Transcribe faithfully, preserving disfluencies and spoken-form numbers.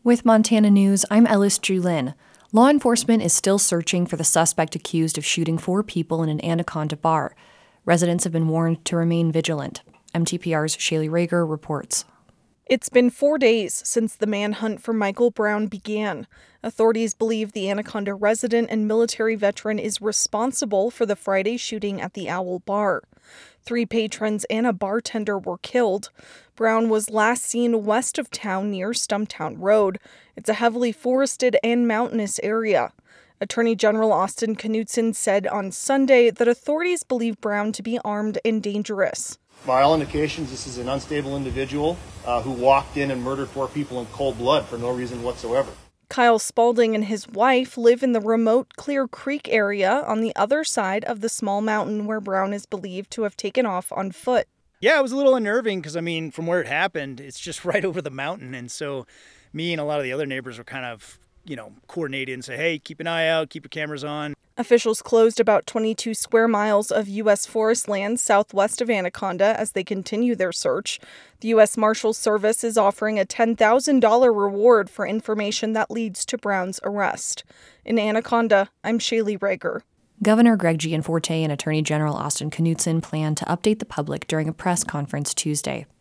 With Montana News, I'm Ellis Julin. Law enforcement is still searching for the suspect accused of shooting four people in an Anaconda bar. Residents have been warned to remain vigilant. M T P R's Shaylee Rager reports. It's been four days since the manhunt for Michael Brown began. Authorities believe the Anaconda resident and military veteran is responsible for the Friday shooting at the Owl Bar. Three patrons and a bartender were killed. Brown was last seen west of town near Stumptown Road. It's a heavily forested and mountainous area. Attorney General Austin Knudsen said on Sunday that authorities believe Brown to be armed and dangerous. By all indications, this is an unstable individual uh, who walked in and murdered four people in cold blood for no reason whatsoever. Kyle Spalding and his wife live in the remote Clear Creek area on the other side of the small mountain where Brown is believed to have taken off on foot. Yeah, it was a little unnerving because, I mean, from where it happened, it's just right over the mountain. And so me and a lot of the other neighbors were kind of, you know, coordinated and say, hey, keep an eye out, keep your cameras on. Officials closed about twenty-two square miles of U S forest land southwest of Anaconda as they continue their search. The U S Marshals Service is offering a ten thousand dollars reward for information that leads to Brown's arrest. In Anaconda, I'm Shaylee Rager. Governor Greg Gianforte and Attorney General Austin Knudsen plan to update the public during a press conference Tuesday.